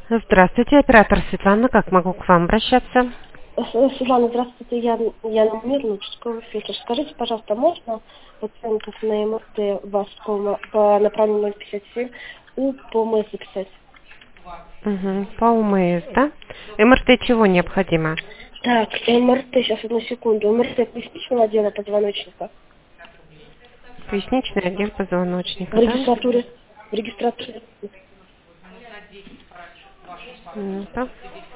Здравствуйте, оператор Светлана. Как могу к вам обращаться? Светлана, здравствуйте, Яна Мирна, участковый фильтр. Скажите, пожалуйста, можно пациентов на МРТ вас по направлению 057 у ПОМС записать? Угу. По УМС, да? МРТ чего необходимо? Так, МРТ, сейчас одну секунду. МРТ поясничного отдела позвоночника. Поясничный отдел В позвоночника, да? регистратуре. В регистратуре. Ну-ка.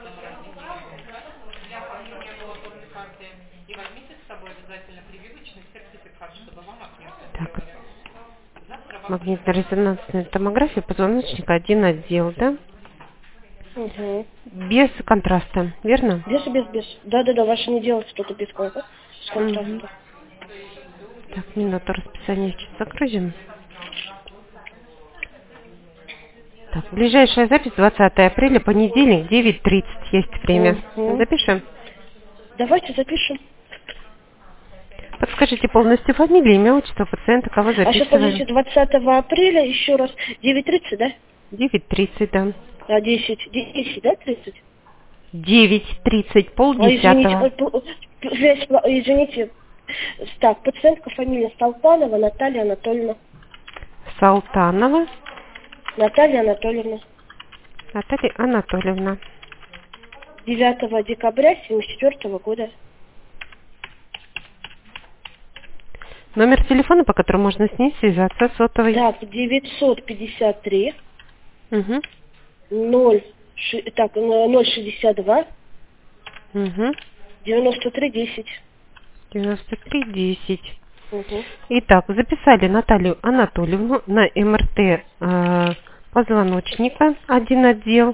Так. Магнитно-резонансная томография позвоночника, один отдел, да? Угу. Без контраста, верно? Без. Да, ваши не делают что-то без Угу. контраста. Так, минуту расписания сейчас загрузим. Так, ближайшая запись 20 апреля, понедельник, 9:30. Есть время. Угу. Запишем? Давайте запишем. Подскажите полностью фамилию, имя, отчество пациента, кого А сейчас, записываем? подождите, 20 апреля, еще раз, 9:30, да? 9:30, да. А 10, да, 30? 9:30, Извините, полдесятого. извините. Так, пациентка, фамилия Салтанова Наталья Анатольевна. Салтанова Наталья Анатольевна. Наталья Анатольевна. 9 декабря 1974 года. Номер телефона, по которому можно с ней связаться, сотовый. Так, 953 Угу. 062 Угу. 93 10. 93:10. Угу. Итак, записали Наталью Анатольевну на МРТ позвоночника, один отдел.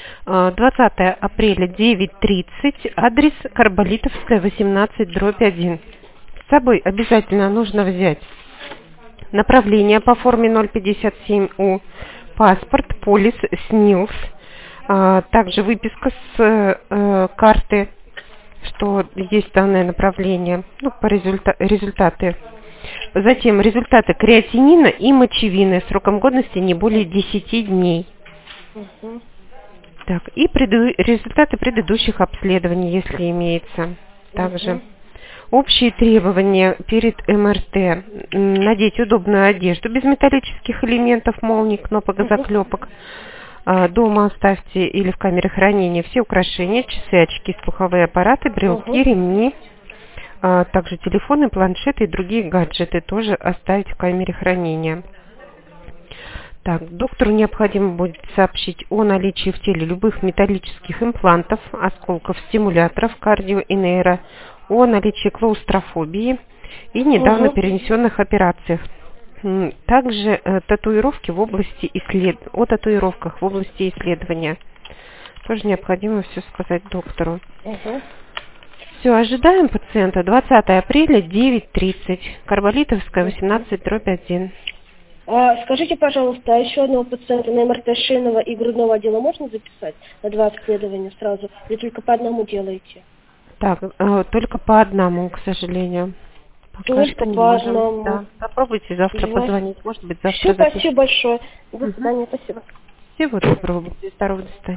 20 апреля 9:30, адрес Карболитовская, 18/1. С собой обязательно нужно взять направление по форме 057У, паспорт, полис, СНИЛС, также выписка с карты, что есть данное направление, по результаты. Затем результаты креатинина и мочевины сроком годности не более 10 дней. Угу. Так, и результаты предыдущих обследований, если имеется. Также общие требования перед МРТ. Надеть удобную одежду без металлических элементов, молний, кнопок, заклепок. Дома оставьте или в камере хранения все украшения, часы, очки, слуховые аппараты, брелки, ремни. Также телефоны, планшеты и другие гаджеты тоже оставить в камере хранения. Так, доктору необходимо будет сообщить о наличии в теле любых металлических имплантов, осколков, стимуляторов, кардио и нейро, о наличии клаустрофобии и недавно перенесенных операциях. Также татуировки в области о татуировках в области исследования. Тоже необходимо все сказать доктору. Все, ожидаем пациента 20 апреля 9:30, Карболитовская, 18/1. Скажите, пожалуйста, а еще одного пациента на МРТ шейного и грудного отдела можно записать на 2 обследования сразу? Или только по одному делаете? Так, только по одному, к сожалению. Пока Только что не по можем. одному. Да. Попробуйте завтра позвонить. Может быть, завтра Все, запишем. спасибо большое. До свидания, спасибо. Всего доброго. Будьте здоровы, до свидания.